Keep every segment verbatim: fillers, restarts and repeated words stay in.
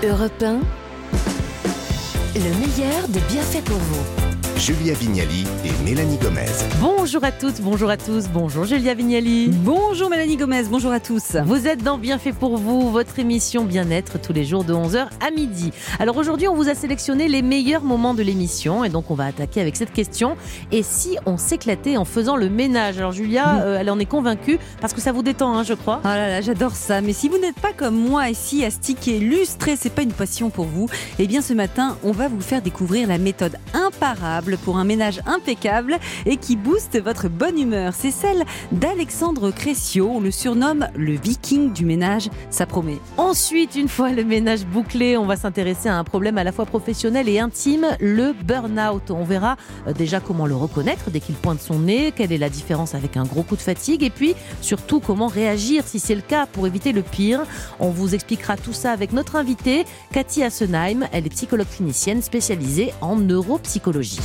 Europe un, le meilleur de Bienfait pour vous. Julia Vignali et Mélanie Gomez. Bonjour à toutes, bonjour à tous, bonjour Julia Vignali. Bonjour Mélanie Gomez, bonjour à tous. Vous êtes dans Bienfait pour vous, votre émission bien-être tous les jours de onze heures à midi. Alors aujourd'hui, on vous a sélectionné les meilleurs moments de l'émission et donc on va attaquer avec cette question. Et si on s'éclatait en faisant le ménage? Alors Julia, euh, elle en est convaincue parce que ça vous détend, hein, je crois. Oh là là, j'adore ça. Mais si vous n'êtes pas comme moi ici à sticker, lustrer, c'est pas une passion pour vous, eh bien ce matin, on va vous faire découvrir la méthode imparable pour un ménage impeccable et qui booste votre bonne humeur. C'est celle d'Alexandre Crécio. On le surnomme le viking du ménage. Ça promet. Ensuite, une fois le ménage bouclé, on va s'intéresser à un problème à la fois professionnel et intime, le burn-out. On verra déjà comment le reconnaître dès qu'il pointe son nez, quelle est la différence avec un gros coup de fatigue et puis surtout comment réagir si c'est le cas pour éviter le pire. On vous expliquera tout ça avec notre invitée, Cathy Assenheim. Elle est psychologue clinicienne spécialisée en neuropsychologie.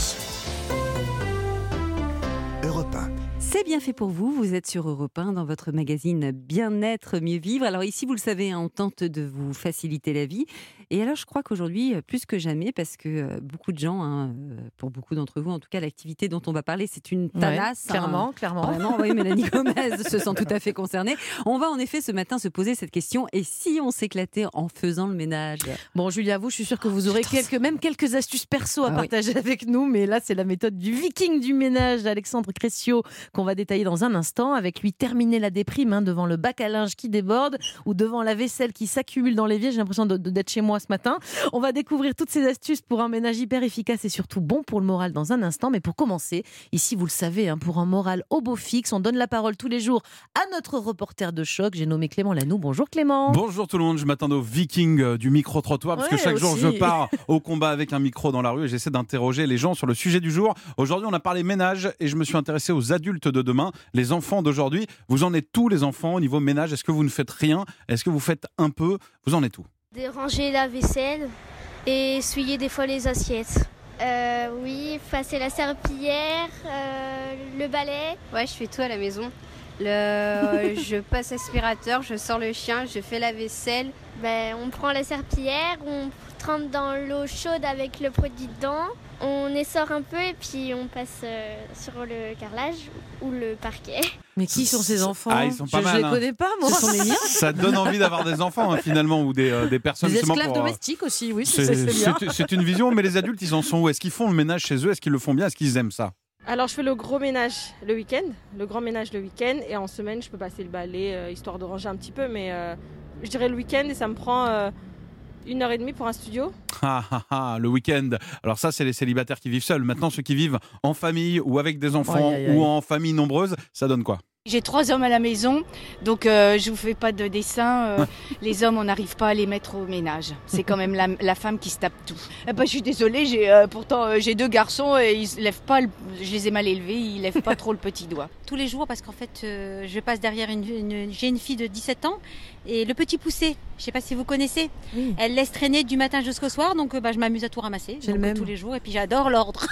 Europe un. C'est bien fait pour vous, vous êtes sur Europe un dans votre magazine Bien-être, mieux vivre. Alors ici, vous le savez, hein, on tente de vous faciliter la vie. Et alors, je crois qu'aujourd'hui, plus que jamais, parce que beaucoup de gens, hein, pour beaucoup d'entre vous, en tout cas, l'activité dont on va parler, c'est une tanasse. Ouais, clairement, hein. clairement. Vraiment, oui, Mélanie Gomez se sent tout à fait concernée. On va en effet ce matin se poser cette question. Et si on s'éclatait en faisant le ménage? Bon, Julia, vous, je suis sûre que vous aurez quelques, même quelques astuces perso à ah, partager oui. avec nous. Mais là, c'est la méthode du viking du ménage d'Alexandre Crécio qu'on va détailler dans un instant. Avec lui, terminer la déprime hein, devant le bac à linge qui déborde ou devant la vaisselle qui s'accumule dans l'évier. J'ai l'impression de, de, d'être chez moi ce matin. On va découvrir toutes ces astuces pour un ménage hyper efficace et surtout bon pour le moral dans un instant. Mais pour commencer, ici, vous le savez, hein, pour un moral au beau fixe, on donne la parole tous les jours à notre reporter de choc. J'ai nommé Clément Lanoux. Bonjour Clément. Bonjour tout le monde, je m'attendais au viking euh, du micro-trottoir parce ouais, que chaque aussi. jour je pars au combat avec un micro dans la rue et j'essaie d'interroger les gens sur le sujet du jour. Aujourd'hui on a parlé ménage et je me suis intéressé aux adultes de demain, les enfants d'aujourd'hui. Vous en êtes tous les enfants au niveau ménage? Est-ce que vous ne faites rien? Est-ce que vous faites un peu? Vous en êtes où? Déranger la vaisselle et essuyer des fois les assiettes. Euh, oui, passer la serpillière, euh, le balai. Ouais, je fais tout à la maison. Le... je passe aspirateur, je sors le chien, je fais la vaisselle. Ben, on prend la serpillière, on trempe dans l'eau chaude avec le produit dedans, on essore un peu et puis on passe euh, sur le carrelage ou le parquet. Mais qui sont ces enfants? Ah, ils sont pas je, mal. Je les hein. connais pas, moi. Ce sont les miens. Ça donne envie d'avoir des enfants hein, finalement ou des, euh, des personnes. Des esclaves pour, euh, domestiques aussi, oui, c'est, c'est, c'est bien. C'est, c'est une vision, mais les adultes, ils en sont où? Est-ce qu'ils font le ménage chez eux? Est-ce qu'ils le font bien? Est-ce qu'ils aiment ça? Alors je fais le gros ménage le week-end, le grand ménage le week-end et en semaine je peux passer le balai euh, histoire de ranger un petit peu mais euh, je dirais le week-end et ça me prend euh, une heure et demie pour un studio. Ah, ah, ah, le week-end. Alors ça c'est les célibataires qui vivent seuls. Maintenant ceux qui vivent en famille ou avec des enfants aïe, aïe, aïe. ou en famille nombreuse, ça donne quoi? J'ai trois hommes à la maison, donc euh, je vous fais pas de dessin. Euh, les hommes, on n'arrive pas à les mettre au ménage. C'est quand même la, la femme qui se tape tout. Eh ben, je suis désolée, j'ai, euh, pourtant euh, j'ai deux garçons et ils lèvent pas. Le, je les ai mal élevés, ils lèvent pas trop le petit doigt. Tous les jours parce qu'en fait, euh, je passe derrière une, une, j'ai une fille de dix-sept ans et le petit poussé. Je sais pas si vous connaissez. Oui. Elle laisse traîner du matin jusqu'au soir, donc euh, bah, je m'amuse à tout ramasser. J'ai donc, le même. tous les jours et puis j'adore l'ordre.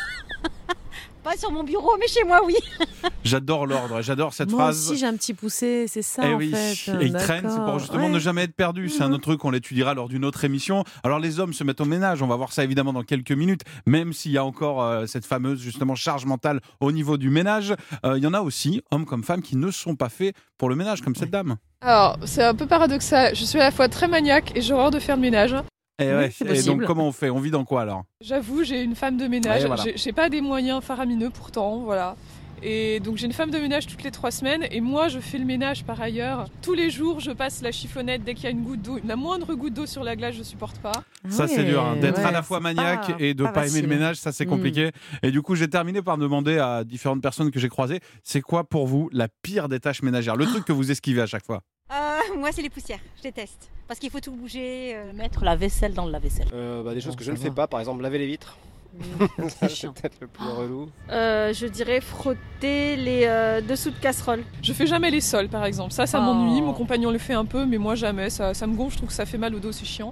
Pas sur mon bureau, mais chez moi, oui. J'adore l'ordre, j'adore cette Moi phrase. aussi, j'ai un petit poussé, c'est ça Eh en oui, fait. et il traîne, c'est pour justement ouais. ne jamais être perdu. C'est un autre truc, on l'étudiera lors d'une autre émission. Alors les hommes se mettent au ménage, on va voir ça évidemment dans quelques minutes, même s'il y a encore euh, cette fameuse justement charge mentale au niveau du ménage. Euh, il y en a aussi, hommes comme femmes, qui ne sont pas faits pour le ménage, comme cette dame. Alors, c'est un peu paradoxal. Je suis à la fois très maniaque et j'ai horreur de faire le ménage. Et, Oui, ouais, c'est et donc possible. comment on fait? On vit dans quoi alors? J'avoue, j'ai une femme de ménage. Ouais, voilà. J'ai, j'ai pas des moyens faramineux pourtant, voilà. Et donc j'ai une femme de ménage toutes les trois semaines et moi je fais le ménage par ailleurs. Tous les jours je passe la chiffonnette dès qu'il y a une goutte d'eau, la moindre goutte d'eau sur la glace je supporte pas. Ça Ouais, c'est dur, hein. D'être ouais, à la fois c'est maniaque pas- et de pas pas, aimer facile. le ménage, ça c'est compliqué. Mm. Et du coup j'ai terminé par demander à différentes personnes que j'ai croisées, c'est quoi pour vous la pire des tâches ménagères? Le truc que vous esquivez à chaque fois? Euh, moi, c'est les poussières. Je déteste parce qu'il faut tout bouger. Euh... Mettre la vaisselle dans le lave-vaisselle. Euh, bah, des choses Bon, que je ça ne va. fais pas, par exemple laver les vitres. Ça, c'est peut-être le plus relou. Euh, je dirais frotter les euh, dessous de casserole. Je fais jamais les sols, par exemple. Ça, ça Oh. m'ennuie. Mon compagnon le fait un peu, mais moi jamais. Ça, ça me gonfle. Je trouve que ça fait mal au dos. C'est chiant.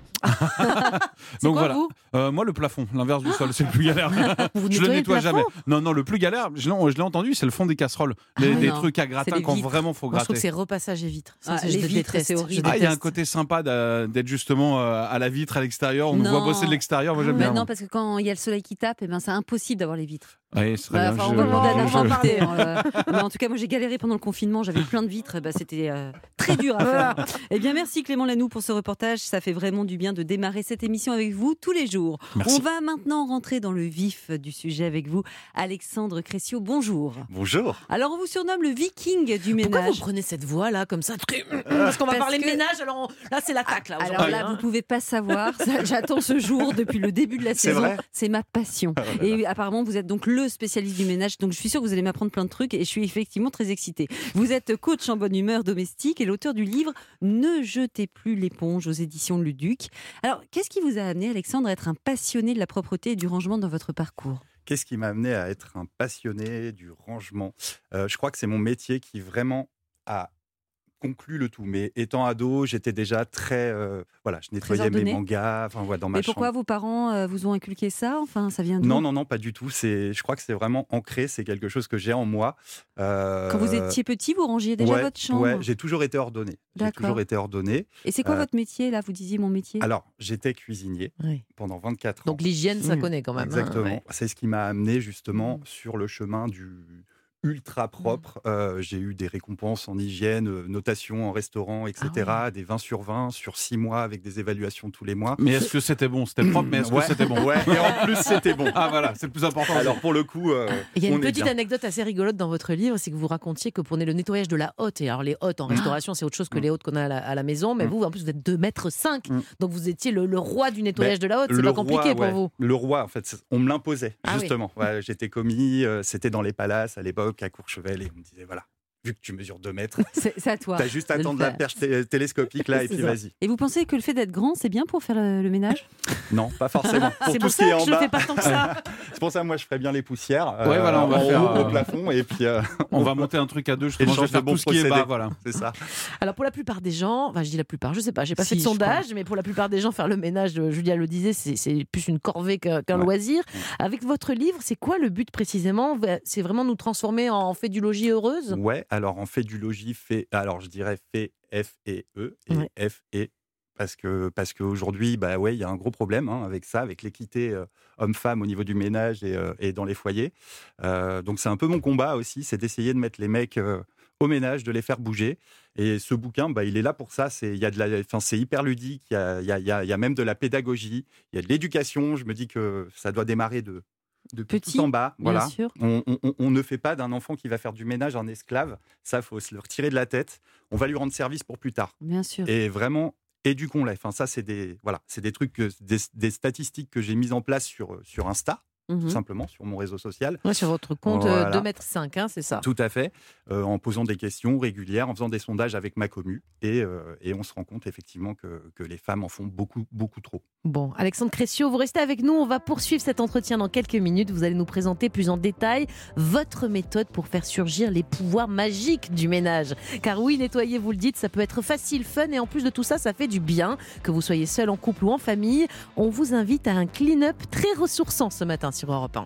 Donc quoi, voilà. vous Euh, moi, le plafond, l'inverse du sol, c'est le plus galère. Vous Je le nettoyez le nettoie plafond jamais. Non, non, le plus galère, je l'ai, je l'ai entendu, c'est le fond des casseroles. Les, Ah, des non. trucs à C'est gratin les quand vitres. vraiment faut Moi, je trouve gratter. que c'est repassage et vitres. Ça, Ah, c'est- les je le vitres, déteste. c'est horrible. Je Ah, il y a un déteste. côté sympa d'a- d'être justement euh, à la vitre, à l'extérieur. On nous Non. voit bosser de l'extérieur. Moi, j'aime Mais bien. non, parce que quand il y a le soleil qui tape, eh ben, c'est impossible d'avoir les vitres. Oui, c'est très Bah, bien. enfin, Je- on va demander à je- notre je- invité. hein, euh, mais en tout cas, moi j'ai galéré pendant le confinement, j'avais plein de vitres, bah, c'était euh, très dur à faire. Eh bien, merci Clément Lanoux pour ce reportage. Ça fait vraiment du bien de démarrer cette émission avec vous tous les jours. Merci. On va maintenant rentrer dans le vif du sujet avec vous, Alexandre Cressio. Bonjour. Bonjour. Alors, on vous surnomme le Viking du Pourquoi ménage. vous prenez cette voix là comme ça très- Parce qu'on va Parce parler de que- ménage, alors on- là c'est l'attaque là. Alors aujourd'hui, là, hein. vous pouvez pas savoir. Ça, j'attends ce jour depuis le début de la C'est saison. vrai C'est ma passion. Oh là là. Et apparemment, vous êtes donc le spécialiste du ménage. Donc, je suis sûre que vous allez m'apprendre plein de trucs. Et je suis effectivement très excitée. Vous êtes coach en bonne humeur domestique et l'auteur du livre Ne jetez plus l'éponge aux éditions Le Duc. Alors, qu'est-ce qui vous a amené, Alexandre, à être un passionné de la propreté et du rangement dans votre parcours ? Qu'est-ce qui m'a amené à être un passionné du rangement ? Euh, Je crois que c'est mon métier qui vraiment a conclu le tout. Mais étant ado, j'étais déjà très... euh, voilà, je nettoyais mes ordonné. mangas enfin, ouais, dans ma Mais pourquoi chambre. vos parents euh, vous ont inculqué ça ? Enfin, ça vient d'où ? Non, non, non, pas du tout. C'est, je crois que c'est vraiment ancré. C'est quelque chose que j'ai en moi. Euh, Quand vous étiez petit, vous rangiez déjà ouais, votre chambre ? Ouais, j'ai toujours été ordonné. J'ai D'accord. toujours été ordonné. Et c'est quoi Euh, votre métier, là ? Vous disiez mon métier ? Alors, j'étais cuisinier Oui. pendant vingt-quatre ans. Donc l'hygiène, ça Mmh, connaît quand même. hein, Exactement. ouais. C'est ce qui m'a amené justement Mmh. sur le chemin du ultra propre. Euh, j'ai eu des récompenses en hygiène, euh, notation en restaurant, et cetera. Des vingt sur vingt sur six mois avec des évaluations tous les mois. Mais est-ce que c'était bon ? C'était propre, mais est-ce Ouais, que c'était bon ? ouais, et en plus c'était bon. Ah voilà, c'est le plus important. Alors pour le coup, euh, Il y a on une est petite bien. anecdote assez rigolote dans votre livre, c'est que vous racontiez que pour le nettoyage de la hotte, et alors les hottes en restauration, c'est autre chose que les hottes qu'on a à la, à la maison, mais Mm. vous, en plus, vous êtes deux mètres cinq, Mm. donc vous étiez le, le roi du nettoyage Ben, de la hotte, c'est le pas roi, compliqué pour ouais. vous. Le roi, en fait, c'est- on me l'imposait, Ah oui. justement. Ouais, j'étais commis, euh, c'était dans les palaces à l'époque, à Courchevel, et on me disait, voilà, vu que tu mesures deux mètres, C'est c'est à toi. t'as juste à de le attendre la faire. perche té- télescopique là, et C'est puis ça. vas-y. Et vous pensez que le fait d'être grand, c'est bien pour faire le, le ménage ? Non, pas forcément. Pour C'est tout pour ce qui ça est que en je le bas. fais pas tant que ça. C'est pour ça, moi, je ferais bien les poussières. Ouais, voilà, on va en faire, haut, euh, au plafond, et puis euh, On va monter un truc à deux, justement, je vais échange de faire bons tout ce qui est bas, procédés. voilà. C'est ça. Alors pour la plupart des gens, enfin je dis la plupart, je sais pas, j'ai pas Si, fait de je sondage, mais pour la plupart des gens, faire le ménage, euh, Julia le disait, c'est c'est plus une corvée qu'un qu'un Ouais. loisir. Avec votre livre, c'est quoi le but précisément ? C'est vraiment nous transformer en fait du logis heureuse ? Ouais, alors en fait du logis, fait, alors je dirais fait F et E, et Ouais. F et parce que parce qu'aujourd'hui, bah ouais, il y a un gros problème hein, avec ça, avec l'équité euh, homme-femme au niveau du ménage et, euh, et dans les foyers. Euh, donc c'est un peu mon combat aussi, c'est d'essayer de mettre les mecs euh, au ménage, de les faire bouger. Et ce bouquin, bah, il est là pour ça. C'est, il y a de la, enfin, c'est hyper ludique. Il y a, il y a, il y a, il y a même de la pédagogie. Il y a de l'éducation. Je me dis que ça doit démarrer de depuis Petit, tout en bas. bien Voilà. sûr. On, on- on ne fait pas d'un enfant qui va faire du ménage un esclave. Ça, faut se le retirer de la tête. On va lui rendre service pour plus tard. Bien sûr. Et vraiment, éduquons-les. Enfin, ça, c'est des, voilà, c'est des trucs, que- des, des statistiques que j'ai mises en place sur, sur Insta, Mhm. tout simplement, sur mon réseau social. Ouais, sur votre compte euh, Voilà. deux mètres cinq, hein, c'est ça. Tout à fait, euh, en posant des questions régulières, en faisant des sondages avec ma commu, et, euh, et on se rend compte effectivement que, que les femmes en font beaucoup, beaucoup trop. Bon, Alexandre Cressio, vous restez avec nous. On va poursuivre cet entretien dans quelques minutes. Vous allez nous présenter plus en détail votre méthode pour faire surgir les pouvoirs magiques du ménage. Car oui, nettoyer, vous le dites, ça peut être facile, fun, et en plus de tout ça, ça fait du bien. Que vous soyez seul, en couple ou en famille, on vous invite à un clean-up très ressourçant ce matin sur Europe un.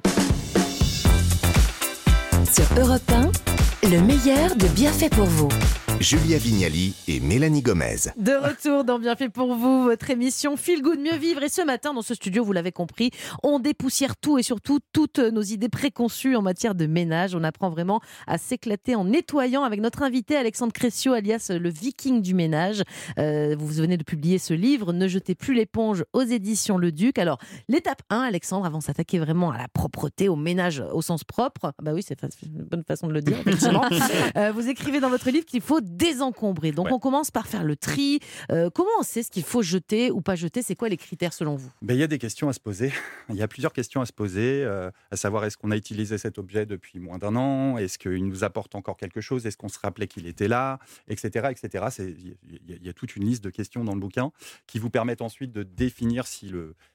Sur Europe un, le meilleur de Bien fait pour vous. Julia Vignali et Mélanie Gomez. De retour dans Bien fait pour vous, votre émission Feel Good Mieux Vivre. Et ce matin, dans ce studio, vous l'avez compris, on dépoussière tout et surtout toutes nos idées préconçues en matière de ménage. On apprend vraiment à s'éclater en nettoyant avec notre invité Alexandre Cressio, alias le Viking du ménage. Euh, vous venez de publier ce livre, Ne jetez plus l'éponge, aux éditions Le Duc. Alors, l'étape un, Alexandre, avant de s'attaquer vraiment à la propreté, au ménage au sens propre, bah oui, c'est fa- une bonne façon de le dire, effectivement. Euh, vous écrivez dans votre livre qu'il faut désencombrer. Donc, Ouais. on commence par faire le tri. Euh, comment on sait ce qu'il faut jeter ou pas jeter ? C'est quoi les critères selon vous ? Ben, il y a des questions à se poser. Il y a plusieurs questions à se poser, euh, à savoir est-ce qu'on a utilisé cet objet depuis moins d'un an ? Est-ce qu'il nous apporte encore quelque chose ? Est-ce qu'on se rappelait qu'il était là ? Etc. etc. C'est, il y, a- il y a toute une liste de questions dans le bouquin qui vous permettent ensuite de définir si le,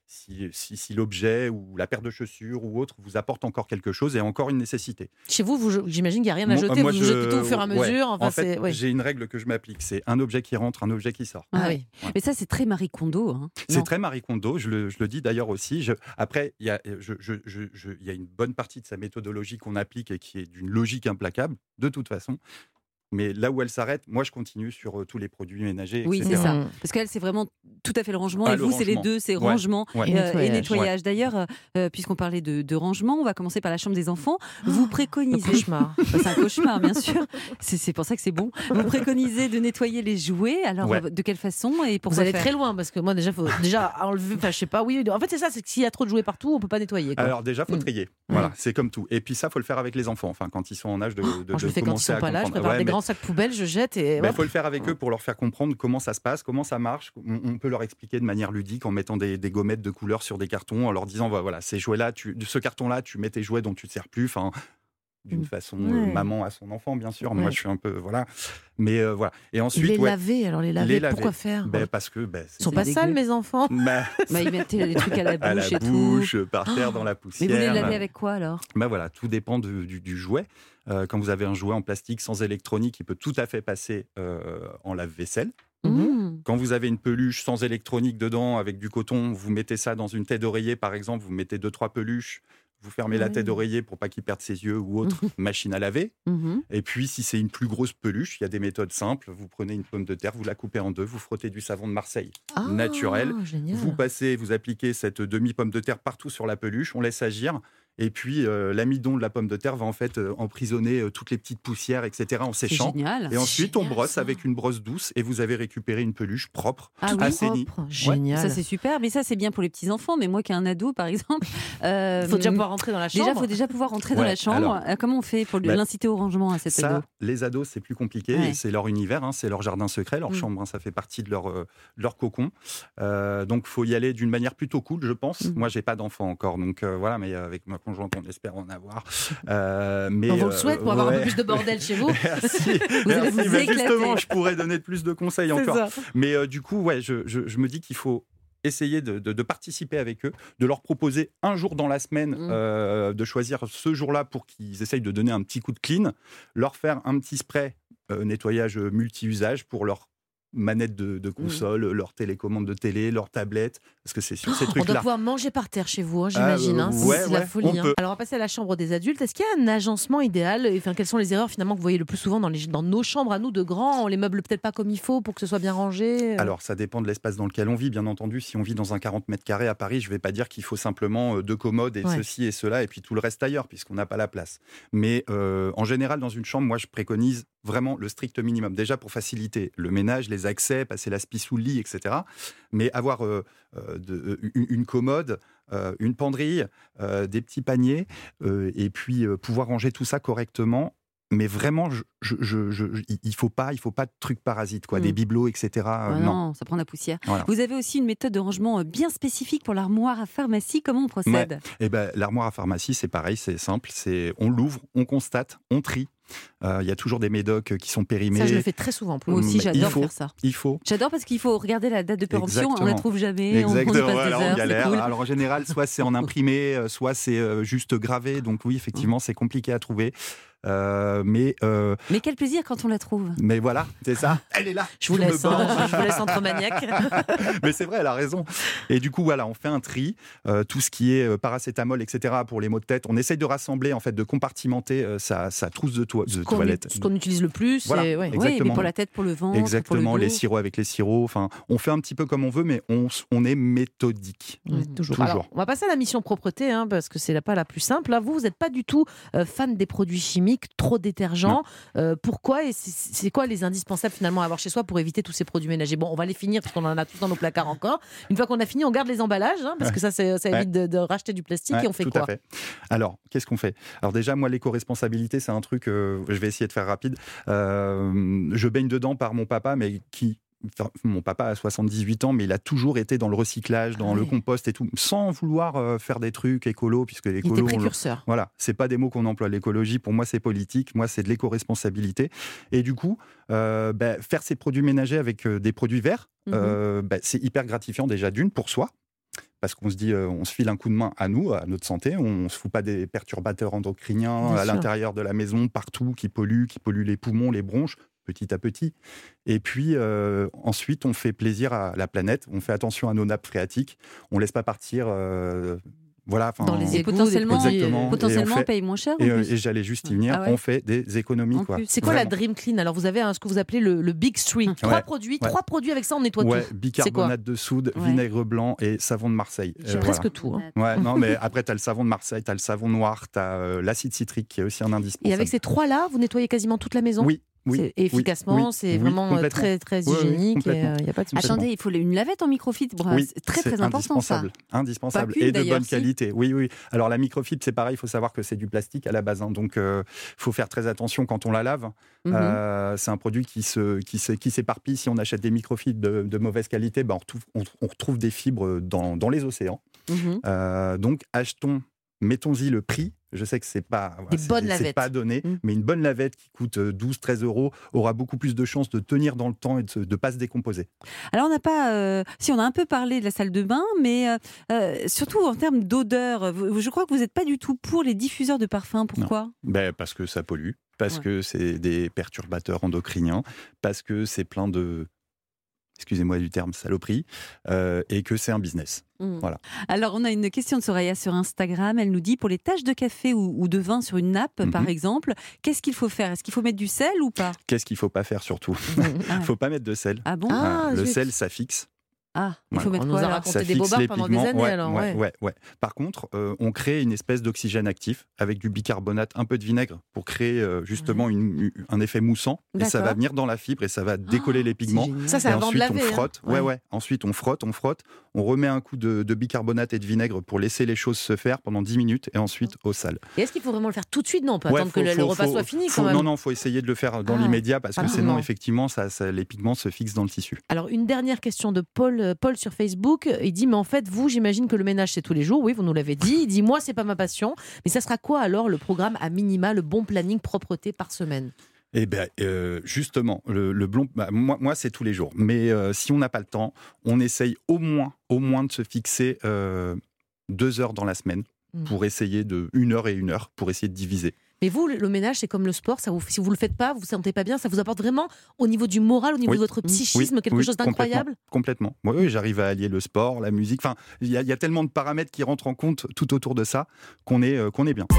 si, si, si l'objet ou la paire de chaussures ou autre vous apporte encore quelque chose et encore une nécessité. Chez vous, vous j'imagine qu'il n'y a rien à Moi- jeter, moi, vous je- jetez tout au fur et à ouais. mesure. Enfin, En fait, c'est- ouais. j'ai une règle que je m'applique, c'est un objet qui rentre, un objet qui sort. Ah oui. Mais ça, c'est très Marie Kondo. Hein. C'est Non. très Marie Kondo, je le, je le dis d'ailleurs aussi. Je- après, il y, a- je- je- je- je- il y a une bonne partie de sa méthodologie qu'on applique et qui est d'une logique implacable, de toute façon. Mais là où elle s'arrête, moi, je continue sur euh, tous les produits ménagers, Oui, et cetera. c'est ça. Parce qu'elle, c'est vraiment tout à fait le rangement. Ah, et le vous, c'est les rangement. deux, c'est Ouais, rangement ouais. euh, Et nettoyage. et nettoyage. D'ailleurs, euh, puisqu'on parlait de, de rangement, on va commencer par la chambre des enfants. Vous préconisez. Le cauchemar. Bah, c'est un cauchemar, bien sûr. C'est, c'est pour ça que c'est bon. Vous préconisez de nettoyer les jouets. Alors, Ouais. euh, de quelle façon et pour Vous allez très loin parce que moi déjà faut déjà enlever, enfin je sais pas, oui. En fait c'est ça, c'est que s'il y a trop de jouets partout, on peut pas nettoyer. Quoi. Alors déjà, faut Mm. trier. Voilà, c'est comme tout. Et puis ça, faut le faire avec les enfants. Enfin, quand ils sont en âge de, de, Moi, je de le fais quand ils commencer sont à pas là, je comprendre. prépare Ouais, des mais- grands sacs poubelles, je jette et. Il hop. faut le faire avec eux pour leur faire comprendre comment ça se passe, comment ça marche. On, on peut leur expliquer de manière ludique en mettant des, des gommettes de couleur sur des cartons, en leur disant voilà, voilà, ces jouets-là, tu, ce carton-là, tu mets tes jouets dont tu ne te sers plus. Enfin, d'une façon euh, Ouais. maman à son enfant, bien sûr. Moi, Ouais. je suis un peu voilà. Mais euh, voilà. Et ensuite, les ouais, laver, alors les laver, les laver. pourquoi faire Ben, parce que ben, Ils sont pas c'est sales dégueu. mes enfants. bah, Bah, ils mettent les trucs à la bouche à la et bouche, tout. par terre, dans la Mais poussière. vous les lavez avec quoi alors Ben voilà, tout dépend de- du, du jouet. Euh, quand vous avez un jouet en plastique sans électronique, il peut tout à fait passer euh, en lave-vaisselle. Mmh. Quand vous avez une peluche sans électronique dedans, avec du coton, vous mettez ça dans une tête d'oreiller, par exemple, vous mettez deux, trois peluches, vous fermez la Oui. tête d'oreiller pour pas qu'il perde ses yeux ou autre, machine à laver. Mhm. Et puis, si c'est une plus grosse peluche, il y a des méthodes simples. Vous prenez une pomme de terre, vous la coupez en deux, vous frottez du savon de Marseille Ah, naturel. génial. Vous passez, vous appliquez cette demi-pomme de terre partout sur la peluche, on laisse agir. Et puis, euh, l'amidon de la pomme de terre va en fait euh, emprisonner euh, toutes les petites poussières, et cetera en C'est séchant. génial. Et ensuite, on génial, brosse ça. avec une brosse douce et vous avez récupéré une peluche propre, Ah oui, assainie. Propre, génial. Ça c'est super, mais ça c'est bien pour les petits enfants. Mais moi qui ai un ado par exemple, euh, Il faut déjà pouvoir rentrer dans la chambre. Déjà, faut déjà pouvoir rentrer dans Ouais, la chambre. alors- Euh, Comment on fait pour lui- Bah, l'inciter au rangement à cet Ça, ado les ados, c'est plus compliqué. Ouais. C'est leur univers, hein, c'est leur jardin secret, leur Mm. chambre, hein, ça fait partie de leur, euh, de leur cocon. Euh, donc, faut y aller d'une manière plutôt cool, je pense. Mm. Moi, j'ai pas d'enfant encore, donc euh, voilà, mais avec ma conjointe, on espère en avoir. Euh, mais, On vous le euh, souhaite pour avoir un ouais. peu plus de bordel chez vous. Merci. Vous allez Merci. vous Mais éclater. justement, je pourrais donner plus de conseils C'est encore. ça. Mais euh, du coup, ouais, je, je- je me dis qu'il faut essayer de, de- de participer avec eux, de leur proposer un jour dans la semaine, Mm. euh, de choisir ce jour-là pour qu'ils essayent de donner un petit coup de clean, leur faire un petit spray euh, nettoyage multi-usage pour leur manette de, de console, leur télécommande de télé, leur tablette, parce que c'est sur ces On doit trucs-là. pouvoir manger par terre chez vous, hein, j'imagine. Ah, euh, hein. C'est- ouais, c'est la ouais, folie. on hein. peut. Alors, on va passer à la chambre des adultes. Est-ce qu'il y a un agencement idéal? Enfin, quelles sont les erreurs finalement que vous voyez le plus souvent dans, les, dans nos chambres à nous de grands? On les meuble peut-être pas comme il faut pour que ce soit bien rangé. Alors, ça dépend de l'espace dans lequel on vit, bien entendu. Si on vit dans un quarante mètres carrés à Paris, je ne vais pas dire qu'il faut simplement euh, deux commodes et Ouais. ceci et cela, et puis tout le reste ailleurs, puisqu'on n'a pas la place. Mais euh, en général, dans une chambre, moi, je préconise vraiment le strict minimum. Déjà pour faciliter le ménage, les accès, passer la spie sous le lit, et cetera. Mais avoir euh, euh, de- une, une commode, euh, une penderie, euh, des petits paniers, euh, et puis euh, pouvoir ranger tout ça correctement. Mais vraiment, je, je, je, je- il faut pas, il faut pas de trucs parasites, quoi, Mm. des bibelots, et cetera. Ah Euh, non. non. ça prend de la poussière. Voilà. Vous avez aussi une méthode de rangement euh, bien spécifique pour l'armoire à pharmacie. Comment on procède? Eh ben, l'armoire à pharmacie, c'est pareil, c'est simple. C'est on l'ouvre, on constate, on trie. Euh, Il y a toujours des médocs qui sont périmés. Ça, je le fais très souvent. Pour Moi le aussi, coup. Mais il j'adore faut. faire ça. Il faut. J'adore parce qu'il faut regarder la date de péremption. On la Exactement. trouve jamais. on- On, y Exactement. passe des Alors, on heures. C'est galère. cool. Alors en général, soit c'est en imprimé, euh, soit c'est euh, juste gravé. Donc oui, effectivement, c'est compliqué à trouver. Euh, mais euh, Mais quel plaisir quand on la trouve. mais voilà, c'est ça. Elle est là. Je vous sous le laisse, banc. hein, je vous laisse entre maniaques. Mais c'est vrai, elle a raison. Et du coup, voilà, on fait un tri, euh, tout ce qui est euh, paracétamol, et cetera pour les maux de tête. On essaye de rassembler, en fait, de compartimenter euh, sa, sa trousse de, toi- de Ce qu'on toilette. ce qu'on utilise le plus. Voilà. c'est- ouais. Exactement. Oui, mais pour la tête, pour le ventre, Exactement, pour le les dos. sirops avec les sirops. Enfin, on fait un petit peu comme on veut, mais on, s- on est méthodique. Ouais, toujours. Toujours. Alors, on va passer à la mission propreté, hein, parce que c'est la pas la plus simple. Là, vous, vous n'êtes pas du tout euh, fan des produits chimiques, trop détergents. Euh, pourquoi et c'est- c'est quoi les indispensables finalement à avoir chez soi pour éviter tous ces produits ménagers? Bon, on va les finir parce qu'on en a tous dans nos placards encore. Une fois qu'on a fini, on garde les emballages, hein, parce que ça, c'est- ça Ouais. évite de, de racheter du plastique. Ouais, Et on fait tout quoi? à fait. Alors, qu'est-ce qu'on fait? Alors déjà, moi, l'éco-responsabilité, c'est un truc, euh, je vais essayer de faire rapide. Euh, je baigne dedans par mon papa, mais qui... Enfin, mon papa a soixante-dix-huit ans, mais il a toujours été dans le recyclage, dans Ah le oui. compost et tout, sans vouloir euh, faire des trucs écolos, puisque Il était l'écolo, on le- précurseur. voilà, c'est pas des mots qu'on emploie. L'écologie, pour moi, c'est politique. Moi, c'est de l'éco-responsabilité. Et du coup, euh, bah, faire ces produits ménagers avec euh, des produits verts, Mhm. euh, bah, c'est hyper gratifiant déjà d'une pour soi. parce qu'on se dit, euh, on se file un coup de main à nous, à notre santé. On ne se fout pas des perturbateurs endocriniens Bien à sûr. l'intérieur de la maison, partout, qui polluent, qui polluent les poumons, les bronches, petit à petit. Et puis, euh, ensuite, on fait plaisir à la planète. On fait attention à nos nappes phréatiques. On ne laisse pas partir... Euh, Voilà, Dans les Et égouts, potentiellement, des exactement. potentiellement Et on on fait- paye moins cher. en Et, euh, plus. et j'allais juste y venir, Ah ouais. on fait des économies. En Quoi. plus. C'est quoi la Vraiment. Dream Clean? Alors vous avez hein, ce que vous appelez le, le Big Three. Trois Ouais. produits, Ouais. trois produits avec ça on nettoie Ouais, tout. bicarbonate de soude, Ouais. vinaigre blanc et savon de Marseille. J'ai Euh, presque voilà. tout. hein. Ouais, non, mais après, tu as le savon de Marseille, tu as le savon noir, tu as l'acide citrique qui est aussi un indispensable. Et avec ces trois-là, vous nettoyez quasiment toute la maison? Oui, oui. C'est- efficacement, oui, oui, c'est oui, vraiment euh, complètement. très, très Oui, oui, hygiénique. et, complètement. euh, y a pas de souci. Complètement. Attendez, il faut une lavette en microfibre. Oui, c'est très c'est très important ça. indispensable, indispensable. Pas qu'une, Et de d'ailleurs, bonne si. qualité. Oui, oui. Alors la microfibre, c'est pareil, il faut savoir que c'est du plastique à la base, hein, donc il euh, faut faire très attention quand on la lave. Mhm. Euh, c'est un produit qui se, qui se, qui s'éparpille. Si on achète des microfibres de, de mauvaise qualité, ben on, retrouve, on, on retrouve des fibres dans, dans les océans. Mhm. Euh, donc achetons, mettons-y le prix. Je sais que c'est pas, voilà, Des c'est- bonnes c'est lavettes. pas donné, Mm. mais une bonne lavette qui coûte douze treize euros aura beaucoup plus de chances de tenir dans le temps et de ne pas se décomposer. Alors on n'a pas, euh, si on a un peu parlé de la salle de bain, mais euh, euh, surtout en termes d'odeur, vous- je crois que vous n'êtes pas du tout pour les diffuseurs de parfums. Pourquoi? Ben, parce que ça pollue, parce Ouais. que c'est des perturbateurs endocriniens, parce que c'est plein de, excusez-moi du terme, saloperie, euh, et que c'est un business. Mm. Voilà. Alors, on a une question de Soraya sur Instagram. Elle nous dit, pour les taches de café ou, ou de vin sur une nappe, Mhm. par exemple, qu'est-ce qu'il faut faire? Est-ce qu'il faut mettre du sel ou pas? Qu'est-ce qu'il ne faut pas faire surtout? Il Ah. ne faut pas mettre de sel. Ah bon? Ah, le zut. sel, ça fixe. Ah, il Ouais. faut mettre On nous quoi a alors? raconté Ça des fixe bobards les pendant pigments. des années, Ouais, alors, ouais, ouais. ouais, ouais. Par contre, euh, on crée une espèce d'oxygène actif avec du bicarbonate, un peu de vinaigre pour créer euh, justement une- un effet moussant. Et ça D'accord. va venir dans la fibre et ça va décoller les C'est pigments. génial. Ça, c'est Et avant de ensuite, laver. on hein. frotte. Ouais. ouais, Ensuite, on frotte, on frotte. On remet un coup de, de bicarbonate et de vinaigre pour laisser les choses se faire pendant dix minutes et ensuite au sale. Et est-ce qu'il faut vraiment le faire tout de suite? Non, on peut Ouais, attendre faut- que le, faut- le repas faut- soit fini faut- quand même. Non, non, faut essayer de le faire dans Ah, l'immédiat parce que rapidement. sinon, effectivement, ça, ça- les pigments se fixent dans le tissu. Alors, une dernière question de Paul, euh, Paul sur Facebook. Il dit, mais en fait, vous, j'imagine que le ménage, c'est tous les jours. Oui, vous nous l'avez dit. Il dit, moi, c'est pas ma passion. Mais ça sera quoi alors le programme à minima, le bon planning propreté par semaine? Eh bien, euh, justement, le, le blond, bah, moi, moi c'est tous les jours. Mais euh, si on n'a pas le temps, on essaye au moins, au moins de se fixer euh, deux heures dans la semaine Mm. pour essayer de une heure et une heure pour essayer de diviser. Mais vous, le le ménage, c'est comme le sport. Ça vous, si vous le faites pas, vous vous sentez pas bien. Ça vous apporte vraiment au niveau du moral, au niveau Oui. de votre psychisme, Oui, quelque oui, chose complètement, d'incroyable. Complètement. Oui, oui, j'arrive à allier le sport, la musique. Enfin, il y, a- il y a tellement de paramètres qui rentrent en compte tout autour de ça qu'on est, euh, qu'on est bien.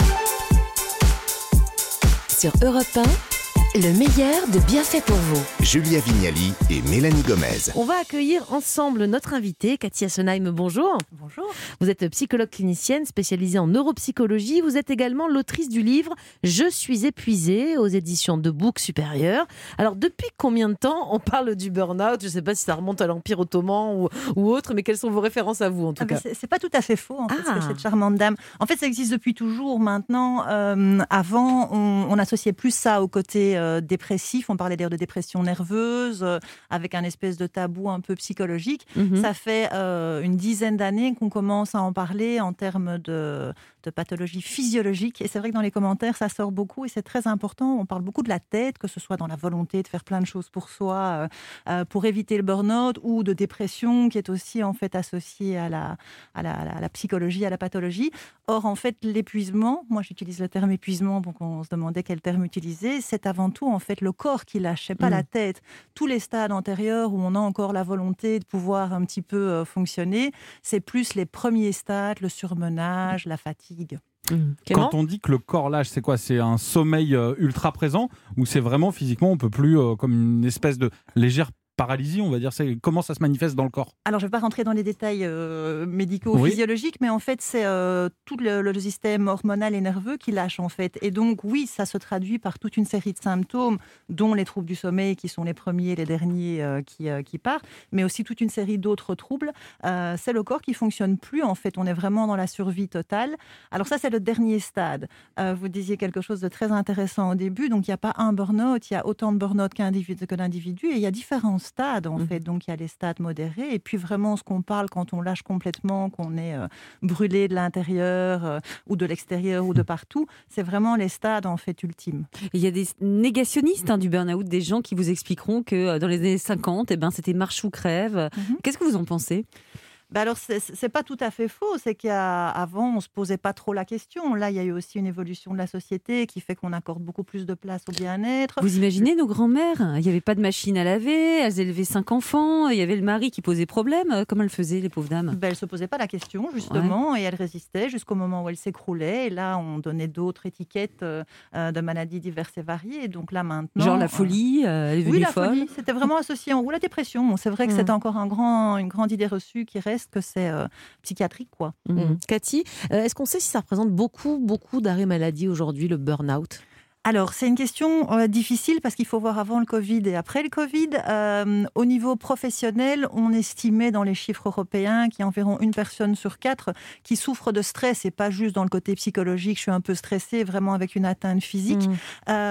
Sur Europe un, le meilleur de Bienfait pour vous. Julia Vignali et Mélanie Gomez. On va accueillir ensemble notre invitée, Katia Senheim. Bonjour. Bonjour. Vous êtes psychologue clinicienne spécialisée en neuropsychologie. Vous êtes également l'autrice du livre Je suis épuisée aux éditions de Book Supérieur. Alors, depuis combien de temps on parle du burn-out? Je ne sais pas si ça remonte à l'Empire ottoman ou, ou autre, mais quelles sont vos références à vous en tout Ah ben, cas? c'est, c'est pas tout à fait faux, en fait, Ah. ce que cette charmante dame. En fait, ça existe depuis toujours. Maintenant, euh, avant, on, on associait plus ça au côté euh, dépressif. On parlait d'ailleurs de dépression nerveuse, euh, avec un espèce de tabou un peu psychologique. Mhm. Ça fait euh, une dizaine d'années qu'on commence à en parler en termes de, de pathologie physiologique. Et c'est vrai que dans les commentaires, ça sort beaucoup et c'est très important. On parle beaucoup de la tête, que ce soit dans la volonté de faire plein de choses pour soi, euh, euh, pour éviter le burn-out, ou de dépression qui est aussi en fait associée à la, à la, à la, à la psychologie, à la pathologie. Or, en fait, l'épuisement, moi j'utilise le terme épuisement, donc on se demandait quel terme utiliser, c'est avant tout en fait le corps qui lâche, c'est pas Mmh. la tête. Tous les stades antérieurs où on a encore la volonté de pouvoir un petit peu euh, fonctionner, c'est plus les premiers stades, le surmenage, la fatigue. Quand on dit que le corps lâche, c'est quoi? C'est un sommeil euh, ultra présent ou c'est vraiment physiquement, on peut plus, euh, comme une espèce de légère paralysie, on va dire, c'est comment ça se manifeste dans le corps? Alors, je ne vais pas rentrer dans les détails euh, médicaux, Oui. physiologiques, mais en fait, c'est euh, tout le, le système hormonal et nerveux qui lâche, en fait. Et donc, oui, ça se traduit par toute une série de symptômes, dont les troubles du sommeil, qui sont les premiers, les derniers euh, qui, euh, qui partent, mais aussi toute une série d'autres troubles. Euh, c'est le corps qui ne fonctionne plus, en fait. On est vraiment dans la survie totale. Alors ça, c'est le dernier stade. Euh, vous disiez quelque chose de très intéressant au début. Donc, il n'y a pas un burn-out, il y a autant de burn-out qu'individu- que d'individus, et il y a différents stades en mmh. fait. Donc il y a les stades modérés et puis vraiment ce qu'on parle quand on lâche complètement, qu'on est euh, brûlé de l'intérieur euh, ou de l'extérieur ou de partout, c'est vraiment les stades en fait ultimes. Il y a des négationnistes hein, du burn-out, des gens qui vous expliqueront que euh, dans les années cinquante, eh ben, c'était marche ou crève. Mmh. Qu'est-ce que vous en pensez ? Ben alors, c'est, c'est pas tout à fait faux. C'est qu'avant, on se posait pas trop la question. Là, il y a eu aussi une évolution de la société qui fait qu'on accorde beaucoup plus de place au bien-être. Vous imaginez nos grands-mères ? Il n'y avait pas de machine à laver, elles élevaient cinq enfants, il y avait le mari qui posait problème. Comment elles faisaient, les pauvres dames ? Ben, elles se posaient pas la question, justement, ouais. et elles résistaient jusqu'au moment où elles s'écroulaient. Et là, on donnait d'autres étiquettes euh, de maladies diverses et variées. Et donc là, maintenant... Genre la folie, euh, elle est venue Oui, la folle. folie. C'était vraiment associé en... Ou la dépression. C'est vrai que mmh. c'est encore un grand, une grande idée reçue qui reste que c'est euh, psychiatrique, quoi. Mmh. Cathy, euh, est-ce qu'on sait si ça représente beaucoup, beaucoup d'arrêts maladie aujourd'hui, le burn-out ? Alors, c'est une question euh, difficile parce qu'il faut voir avant le Covid et après le Covid. Euh, au niveau professionnel, on estimait dans les chiffres européens qu'il y a environ une personne sur quatre qui souffre de stress, et pas juste dans le côté psychologique, je suis un peu stressée, vraiment avec une atteinte physique. Mmh.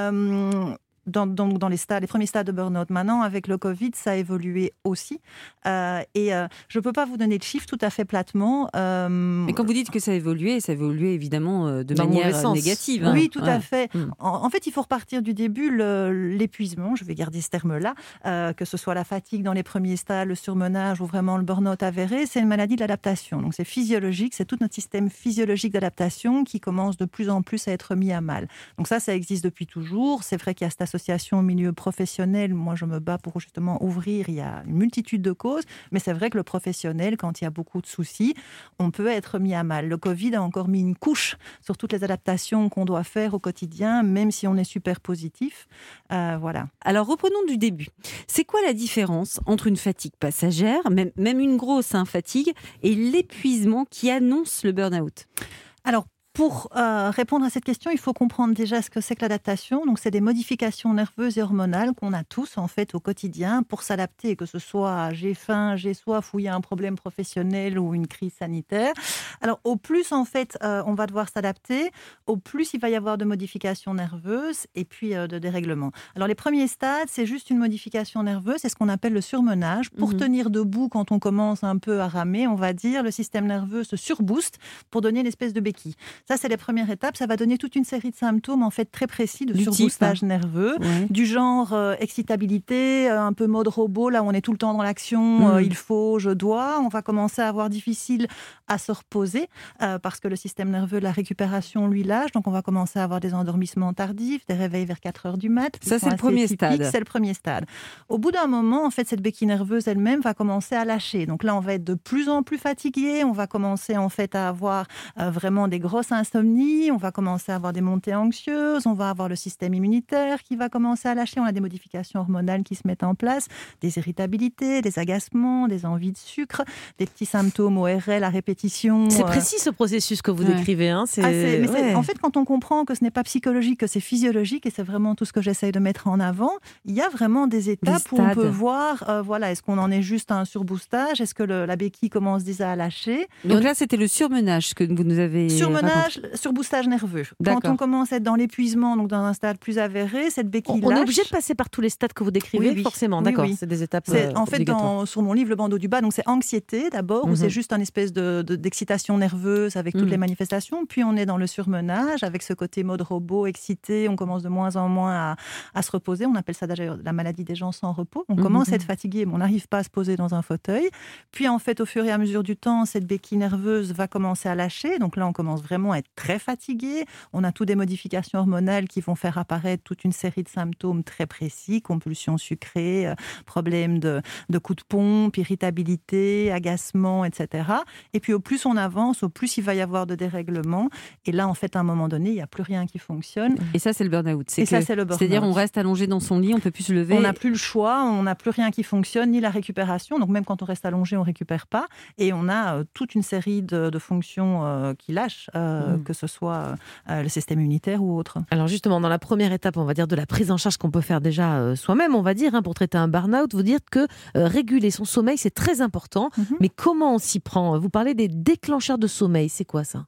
Euh, Dans, dans, dans les, stades, les premiers stades de burn-out. Maintenant, avec le Covid, ça a évolué aussi. Euh, et euh, je ne peux pas vous donner de chiffres tout à fait platement. Euh... Mais quand vous dites que ça a évolué, ça a évolué évidemment euh, de dans manière négative. Hein. Oui, tout ouais. à fait. Mmh. En, en fait, il faut repartir du début. Le, l'épuisement, je vais garder ce terme-là, euh, que ce soit la fatigue dans les premiers stades, le surmenage ou vraiment le burn-out avéré, c'est une maladie de l'adaptation. Donc, c'est physiologique, c'est tout notre système physiologique d'adaptation qui commence de plus en plus à être mis à mal. Donc ça, ça existe depuis toujours. C'est vrai qu'il y a cette association au milieu professionnel, moi je me bats pour justement ouvrir, il y a une multitude de causes, mais c'est vrai que le professionnel, quand il y a beaucoup de soucis, on peut être mis à mal. Le Covid a encore mis une couche sur toutes les adaptations qu'on doit faire au quotidien, même si on est super positif. Euh, voilà. Alors reprenons du début. C'est quoi la différence entre une fatigue passagère, même, même une grosse hein, fatigue, et l'épuisement qui annonce le burn-out ? Alors, Pour euh, répondre à cette question, il faut comprendre déjà ce que c'est que l'adaptation. Donc, c'est des modifications nerveuses et hormonales qu'on a tous en fait au quotidien pour s'adapter, que ce soit j'ai faim, j'ai soif ou il y a un problème professionnel ou une crise sanitaire. Alors, au plus en fait, euh, on va devoir s'adapter, au plus il va y avoir de modifications nerveuses et puis euh, de dérèglements. Alors, les premiers stades, c'est juste une modification nerveuse, c'est ce qu'on appelle le surmenage. Pour mmh. tenir debout, quand on commence un peu à ramer, on va dire, le système nerveux se surbooste pour donner une espèce de béquille. Ça, c'est les premières étapes. Ça va donner toute une série de symptômes en fait très précis de du surboostage type, hein. nerveux, ouais. du genre euh, excitabilité, euh, un peu mode robot, là où on est tout le temps dans l'action, mmh. euh, il faut, je dois. On va commencer à avoir difficile à se reposer euh, parce que le système nerveux de la récupération, lui, lâche. Donc, on va commencer à avoir des endormissements tardifs, des réveils vers quatre heures du mat. Ça, c'est le premier typiques. stade. C'est le premier stade. Au bout d'un moment, en fait, cette béquille nerveuse elle-même va commencer à lâcher. Donc là, on va être de plus en plus fatigué. On va commencer en fait à avoir euh, vraiment des grosses insomnie, on va commencer à avoir des montées anxieuses, on va avoir le système immunitaire qui va commencer à lâcher, on a des modifications hormonales qui se mettent en place, des irritabilités, des agacements, des envies de sucre, des petits symptômes O R L à répétition. C'est précis ce processus que vous ouais. décrivez. Hein, c'est... Ah, c'est... Mais ouais. c'est... En fait, quand on comprend que ce n'est pas psychologique, que c'est physiologique, et c'est vraiment tout ce que j'essaye de mettre en avant, il y a vraiment des étapes des où on peut voir, euh, voilà, est-ce qu'on en est juste à un surboostage, est-ce que le, la béquille commence déjà à lâcher. Donc là, c'était le surmenage que vous nous avez Surmenage, surboostage nerveux. D'accord. Quand on commence à être dans l'épuisement, donc dans un stade plus avéré, cette béquille on, on lâche. est obligé de passer par tous les stades que vous décrivez, oui, oui. forcément. Oui, d'accord, oui. c'est des étapes c'est, euh, En fait, dans, sur mon livre, Le bandeau du bas, donc c'est anxiété d'abord, mm-hmm. où c'est juste une espèce de, de, d'excitation nerveuse avec toutes mm-hmm. les manifestations. Puis on est dans le surmenage, avec ce côté mode robot, excité. On commence de moins en moins à, à se reposer. On appelle ça d'ailleurs la maladie des gens sans repos. On mm-hmm. commence à être fatigué, mais on n'arrive pas à se poser dans un fauteuil. Puis en fait, au fur et à mesure du temps, cette béquille nerveuse va commencer à lâcher. Donc là, on commence vraiment à être très fatigué. On a toutes des modifications hormonales qui vont faire apparaître toute une série de symptômes très précis, compulsions sucrées, euh, problèmes de, de coups de pompe, irritabilité, agacement, et cetera. Et puis au plus on avance, au plus il va y avoir de dérèglements. Et là, en fait, à un moment donné, il n'y a plus rien qui fonctionne. Et ça, c'est le burn-out. C'est Et que, ça, c'est le burn-out. C'est-à-dire, on reste allongé dans son lit, on ne peut plus se lever. On n'a plus le choix, on n'a plus rien qui fonctionne, ni la récupération. Donc même quand on reste allongé, on ne récupère pas. Et on a euh, toute une série de, de fonctions euh, qui lâchent, euh, mmh. que ce soit euh, le système immunitaire ou autre. Alors justement, dans la première étape, on va dire de la prise en charge qu'on peut faire déjà euh, soi-même, on va dire, hein, pour traiter un burn-out, vous dites que euh, réguler son sommeil, c'est très important. Mm-hmm. Mais comment on s'y prend ? Vous parlez des déclencheurs de sommeil, c'est quoi ça ?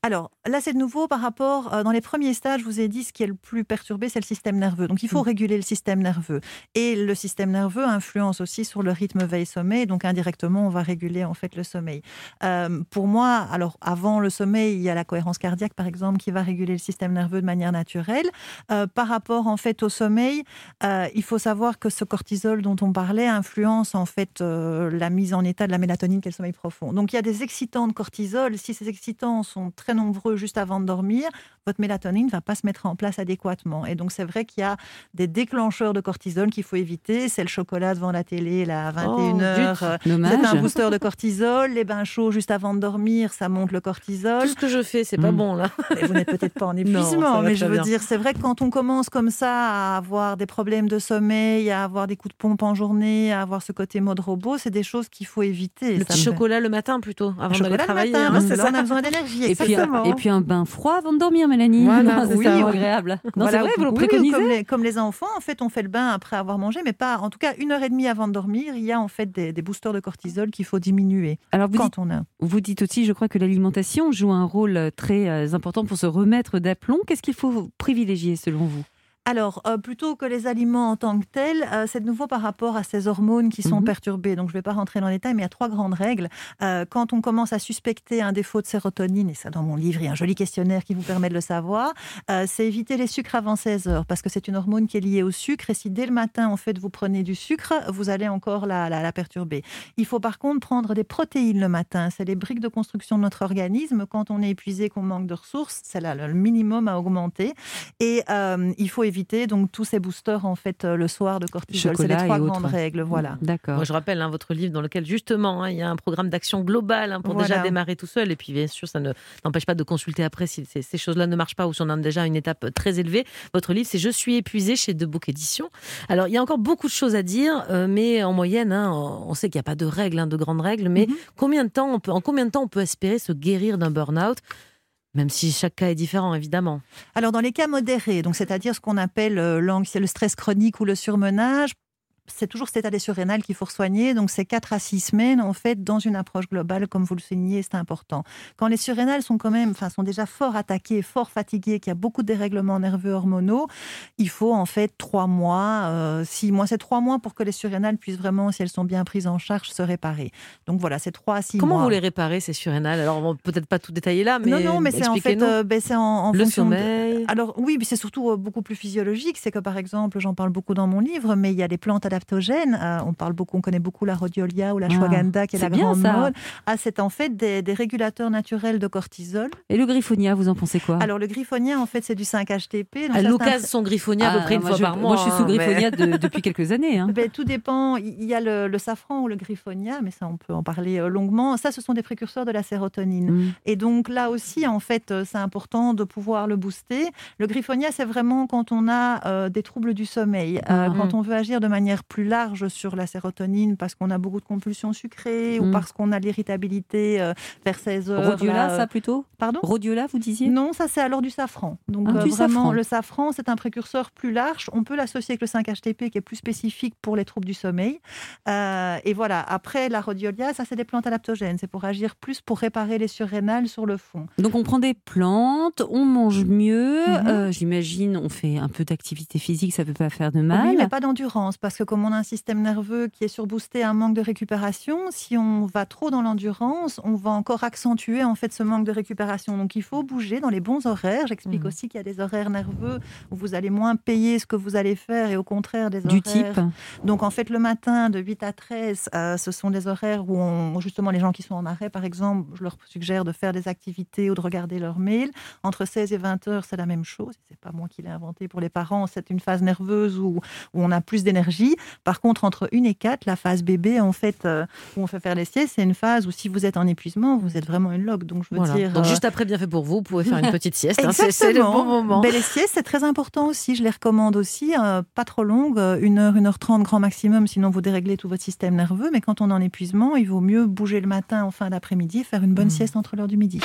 Alors là, c'est de nouveau par rapport, euh, dans les premiers stades, je vous ai dit, ce qui est le plus perturbé, c'est le système nerveux. Donc il faut mmh. réguler le système nerveux. Et le système nerveux influence aussi sur le rythme veille-sommeil, donc indirectement, on va réguler en fait le sommeil. Euh, pour moi, alors avant le sommeil, il y a la cohérence cardiaque, par exemple, qui va réguler le système nerveux de manière naturelle. Euh, par rapport en fait au sommeil, euh, il faut savoir que ce cortisol dont on parlait influence en fait euh, la mise en état de la mélatonine, qui est le sommeil profond. Donc il y a des excitants de cortisol. Si ces excitants sont très nombreux juste avant de dormir, votre mélatonine ne va pas se mettre en place adéquatement. Et donc, c'est vrai qu'il y a des déclencheurs de cortisol qu'il faut éviter. C'est le chocolat devant la télé là, à vingt et une heures. Oh, c'est un booster de cortisol. Les bains chauds juste avant de dormir, ça monte le cortisol. Tout ce que je fais, c'est pas mmh. bon, là. Et vous n'êtes peut-être pas en épuisement, non, mais je veux bien. dire, c'est vrai que quand on commence comme ça à avoir des problèmes de sommeil, à avoir des coups de pompe en journée, à avoir ce côté mode robot, c'est des choses qu'il faut éviter. Le petit me... chocolat le matin plutôt, avant d'aller travailler. Matin, hein, c'est là, ça. On a besoin d'énergie. Et puis, et puis un bain froid avant de dormir, Mélanie. Voilà, c'est oui, ça, agréable. Non, voilà, c'est vrai, vous le préconisez. Oui, comme, les, comme les enfants, en fait, on fait le bain après avoir mangé, mais pas, en tout cas, une heure et demie avant de dormir, il y a en fait des, des boosters de cortisol qu'il faut diminuer. Alors, vous quand dites, on a. Vous dites aussi, je crois que l'alimentation joue un rôle très important pour se remettre d'aplomb. Qu'est-ce qu'il faut privilégier selon vous ? Alors, euh, plutôt que les aliments en tant que tels, euh, c'est de nouveau par rapport à ces hormones qui sont mmh. perturbées. Donc, je ne vais pas rentrer dans les détails, mais il y a trois grandes règles. Euh, quand on commence à suspecter un défaut de sérotonine, et ça dans mon livre, il y a un joli questionnaire qui vous permet de le savoir, euh, c'est éviter les sucres avant seize heures, parce que c'est une hormone qui est liée au sucre, et si dès le matin, en fait, vous prenez du sucre, vous allez encore la, la, la perturber. Il faut par contre prendre des protéines le matin. C'est les briques de construction de notre organisme. Quand on est épuisé, qu'on manque de ressources, c'est là le minimum à augmenter. Et euh, il faut éviter donc tous ces boosters en fait le soir de cortisol. Chocolat c'est les trois et grandes autres. règles, voilà. D'accord. Moi, je rappelle hein, votre livre dans lequel justement hein, il y a un programme d'action global hein, pour voilà. déjà démarrer tout seul. Et puis bien sûr, ça ne n'empêche pas de consulter après si ces, ces choses-là ne marchent pas ou si on a déjà une étape très élevée. Votre livre, c'est Je suis épuisée chez De Book Éditions. Alors il y a encore beaucoup de choses à dire, euh, mais en moyenne, hein, on sait qu'il n'y a pas de règles, hein, de grandes règles. Mais mm-hmm. combien de temps on peut, en combien de temps on peut espérer se guérir d'un burn-out ? Même si chaque cas est différent, évidemment. Alors, dans les cas modérés, donc c'est-à-dire ce qu'on appelle euh, le stress chronique ou le surmenage, c'est toujours cet état des surrénales qu'il faut soigner. Donc, c'est quatre à six semaines, en fait, dans une approche globale, comme vous le soulignez, c'est important. Quand les surrénales sont quand même, enfin, sont déjà fort attaquées, fort fatiguées, qu'il y a beaucoup de dérèglements nerveux hormonaux, il faut, en fait, trois mois, euh, six mois. C'est trois mois pour que les surrénales puissent vraiment, si elles sont bien prises en charge, se réparer. Donc, voilà, c'est trois à six mois. Comment vous les réparez, ces surrénales ? Alors, on va peut-être pas tout détailler là, mais Non, non, mais c'est en fait, euh, ben, c'est en, en le fonction sommeil. De... Alors, oui, mais c'est surtout euh, beaucoup plus physiologique. C'est que, par exemple, j'en parle beaucoup dans mon livre, mais il y a des plantes adaptogènes. Euh, on parle beaucoup, on connaît beaucoup la rhodiolia ou la ashwagandha, ah, qui est, est la grande mode. Ah, c'est en fait des, des régulateurs naturels de cortisol. Et le griffonia, vous en pensez quoi ? Alors le griffonia, en fait, c'est du cinq H T P. À l'occasion, son griffonia à peu près une fois je, par mois. Moi, je suis sous griffonia mais... de, depuis quelques années. Hein. Ben, tout dépend. Il y a le, le safran ou le griffonia, mais ça, on peut en parler longuement. Ça, ce sont des précurseurs de la sérotonine. Mm. Et donc là aussi, en fait, c'est important de pouvoir le booster. Le griffonia, c'est vraiment quand on a euh, des troubles du sommeil, euh, mm. quand on veut agir de manière plus large sur la sérotonine parce qu'on a beaucoup de compulsions sucrées mmh. ou parce qu'on a de l'irritabilité euh, vers seize heures. Rhodiola, là, ça plutôt ? Pardon ? Rhodiola, vous disiez ? Non, ça c'est alors du safran. Donc ah, euh, du vraiment, safran. Le safran, c'est un précurseur plus large. On peut l'associer avec le cinq H T P qui est plus spécifique pour les troubles du sommeil. Euh, et voilà, après la rhodiolia, ça c'est des plantes adaptogènes. C'est pour agir plus pour réparer les surrénales sur le fond. Donc on prend des plantes, on mange mieux, mmh. euh, j'imagine on fait un peu d'activité physique, ça ne peut pas faire de mal. Oui, mais pas d'endurance parce que comme on a un système nerveux qui est surboosté, un manque de récupération, si on va trop dans l'endurance, on va encore accentuer en fait ce manque de récupération. Donc il faut bouger dans les bons horaires. J'explique mmh. aussi qu'il y a des horaires nerveux où vous allez moins payer ce que vous allez faire et au contraire des horaires... Du type ? Donc en fait le matin de huit à treize, euh, ce sont des horaires où on, justement les gens qui sont en arrêt par exemple, je leur suggère de faire des activités ou de regarder leur mail. Entre seize et vingt heures, c'est la même chose. C'est pas moi qui l'ai inventé pour les parents. C'est une phase nerveuse où, où on a plus d'énergie. Par contre, entre une et quatre, la phase bébé, en fait, euh, où on fait faire les siestes, c'est une phase où si vous êtes en épuisement, vous êtes vraiment une log. Donc, je veux voilà. dire... Donc, euh... juste après, bien fait pour vous, vous pouvez faire une petite sieste. Exactement. Hein, c'est, c'est le bon moment. Ben, les siestes, c'est très important aussi. Je les recommande aussi. Euh, pas trop longues, une heure, une heure trente grand maximum, sinon vous déréglez tout votre système nerveux. Mais quand on est en épuisement, il vaut mieux bouger le matin en fin d'après-midi, faire une bonne mmh. sieste entre l'heure du midi.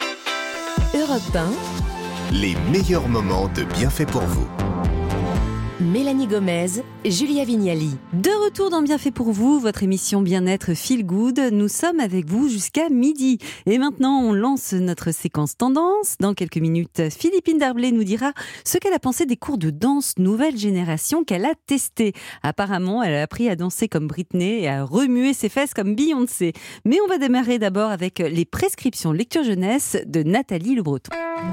Europe un. Les meilleurs moments de Bienfait pour vous. Mélanie Gomez, Julia Vignali. De retour dans Bien fait pour vous, votre émission bien-être feel good. Nous sommes avec vous jusqu'à midi. Et maintenant, on lance notre séquence tendance. Dans quelques minutes, Philippine Darblay nous dira ce qu'elle a pensé des cours de danse nouvelle génération qu'elle a testés. Apparemment, elle a appris à danser comme Britney et à remuer ses fesses comme Beyoncé. Mais on va démarrer d'abord avec les prescriptions lecture jeunesse de Nathalie Le Breton.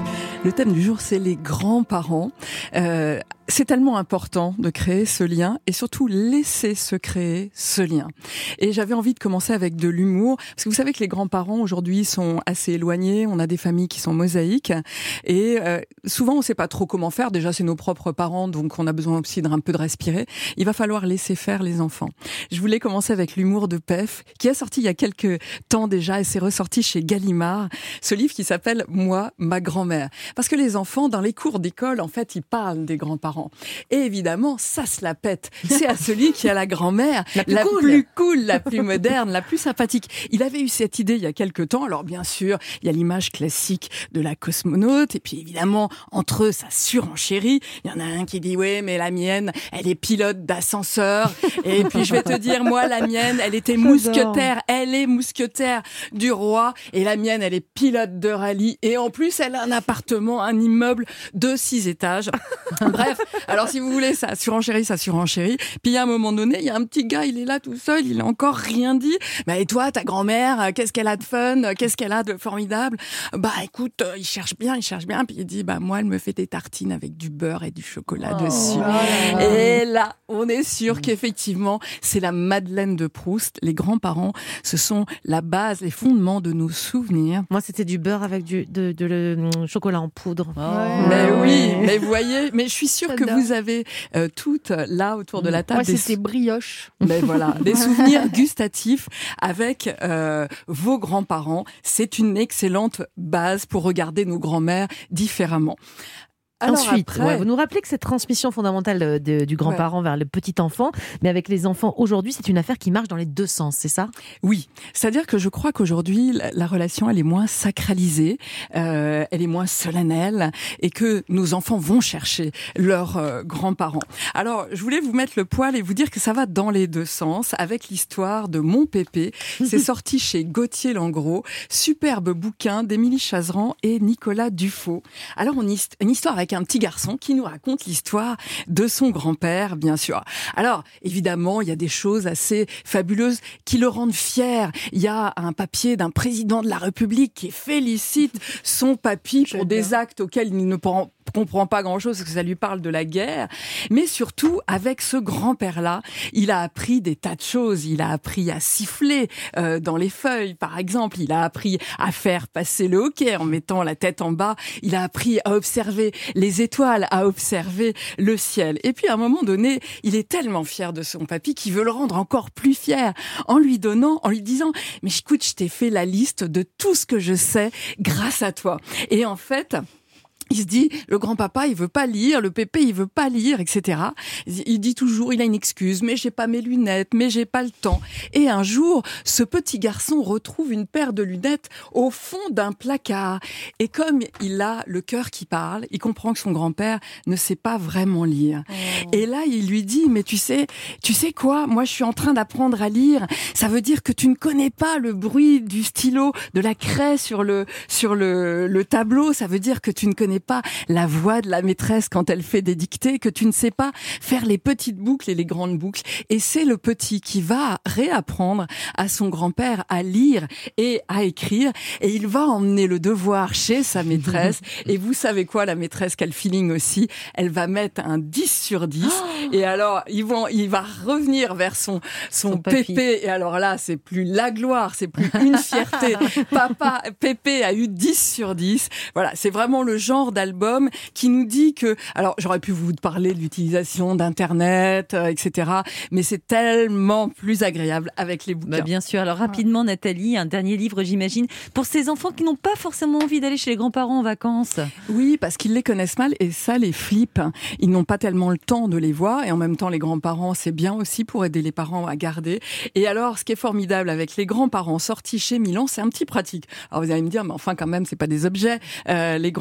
Le thème du jour, c'est les grands-parents. Euh, c'est tellement important de créer ce lien et surtout laisser se créer ce lien. Et j'avais envie de commencer avec de l'humour, parce que vous savez que les grands-parents aujourd'hui sont assez éloignés, on a des familles qui sont mosaïques et euh, souvent on ne sait pas trop comment faire. Déjà, c'est nos propres parents, donc on a besoin aussi d'un peu de respirer. Il va falloir laisser faire les enfants. Je voulais commencer avec l'humour de P E F, qui a sorti il y a quelques temps déjà et c'est ressorti chez Gallimard, ce livre qui s'appelle « Moi, ma grand-mère ». Parce que les enfants, dans les cours d'école, en fait, ils parlent des grands-parents. Et évidemment, ça se la pète. C'est à celui qui a la grand-mère la, plus, la cool. plus cool, la plus moderne, la plus sympathique. Il avait eu cette idée il y a quelques temps. Alors bien sûr, il y a l'image classique de la cosmonaute. Et puis évidemment, entre eux, ça surenchérit. Il y en a un qui dit « Ouais, mais la mienne, elle est pilote d'ascenseur. » Et puis je vais te dire, moi, la mienne, elle était mousquetaire. Elle est mousquetaire du roi. Et la mienne, elle est pilote de rallye. Et en plus, elle a un appartement, un immeuble de six étages. Bref, alors si vous voulez, ça surenchérit, ça surenchérit. Puis à un moment donné, il y a un petit gars, il est là tout seul, il a encore rien dit. Bah et toi, ta grand-mère, qu'est-ce qu'elle a de fun, qu'est-ce qu'elle a de formidable? Bah écoute, il cherche bien, il cherche bien. Puis il dit, bah moi, elle me fait des tartines avec du beurre et du chocolat oh, dessus. Oh et là, on est sûr qu'effectivement, c'est la Madeleine de Proust. Les grands-parents, ce sont la base, les fondements de nos souvenirs. Moi, c'était du beurre avec du de, de, de le chocolat en poudre. Oh. Mais oui, mais vous voyez, mais je suis sûre que vous avez euh, toutes là autour de la table. Moi, des c'était brioche. Mais voilà, des souvenirs gustatifs avec euh, vos grands-parents. C'est une excellente base pour regarder nos grands-mères différemment. Alors Ensuite, après... ouais, vous nous rappelez que cette transmission fondamentale de, du grand-parent ouais. vers le petit enfant, mais avec les enfants aujourd'hui, c'est une affaire qui marche dans les deux sens, c'est ça? Oui, c'est-à-dire que je crois qu'aujourd'hui, la, la relation, elle est moins sacralisée, euh, elle est moins solennelle, et que nos enfants vont chercher leurs euh, grands-parents. Alors, je voulais vous mettre le poil et vous dire que ça va dans les deux sens, avec l'histoire de Mon Pépé. C'est sorti chez Gauthier Langros, superbe bouquin d'Émilie Chazeran et Nicolas Dufaux. Alors, on hist- une histoire avec un petit garçon qui nous raconte l'histoire de son grand-père, bien sûr. Alors, évidemment, il y a des choses assez fabuleuses qui le rendent fier. Il y a un papier d'un président de la République qui félicite son papy pour des actes auxquels il ne prend comprend pas grand-chose parce que ça lui parle de la guerre. Mais surtout, avec ce grand-père-là, il a appris des tas de choses. Il a appris à siffler euh, dans les feuilles, par exemple. Il a appris à faire passer le hoquet en mettant la tête en bas. Il a appris à observer les étoiles, à observer le ciel. Et puis, à un moment donné, il est tellement fier de son papy qu'il veut le rendre encore plus fier en lui donnant, en lui disant « Mais écoute, je t'ai fait la liste de tout ce que je sais grâce à toi. » Et en fait... il se dit, le grand-papa, il veut pas lire, le pépé, il veut pas lire, et cetera. Il dit toujours, il a une excuse, mais j'ai pas mes lunettes, mais j'ai pas le temps. Et un jour, ce petit garçon retrouve une paire de lunettes au fond d'un placard. Et comme il a le cœur qui parle, il comprend que son grand-père ne sait pas vraiment lire. Oh. Et là, il lui dit, mais tu sais, tu sais quoi? Moi, je suis en train d'apprendre à lire. Ça veut dire que tu ne connais pas le bruit du stylo, de la craie sur le, sur le, le tableau. Ça veut dire que tu ne connais pas la voix de la maîtresse quand elle fait des dictées, que tu ne sais pas faire les petites boucles et les grandes boucles. Et c'est le petit qui va réapprendre à son grand-père à lire et à écrire. Et il va emmener le devoir chez sa maîtresse. Et vous savez quoi, la maîtresse, quel feeling aussi, elle va mettre un dix sur dix. Oh. Et alors, ils vont, il va revenir vers son, son, son pépé. Et alors là, c'est plus la gloire, c'est plus une fierté. Papa, Pépé a eu dix sur dix. Voilà, c'est vraiment le genre d'album qui nous dit que... Alors, j'aurais pu vous parler de l'utilisation d'Internet, euh, et cetera. Mais c'est tellement plus agréable avec les bouquins. Bah bien sûr. Alors, rapidement, Nathalie, un dernier livre, j'imagine, pour ces enfants qui n'ont pas forcément envie d'aller chez les grands-parents en vacances. Oui, parce qu'ils les connaissent mal et ça les flippe. Ils n'ont pas tellement le temps de les voir et en même temps, les grands-parents, c'est bien aussi pour aider les parents à garder. Et alors, ce qui est formidable avec les grands-parents sortis chez Milan, c'est un petit pratique. Alors, vous allez me dire, mais enfin, quand même, c'est pas des objets, euh, les grands-parents.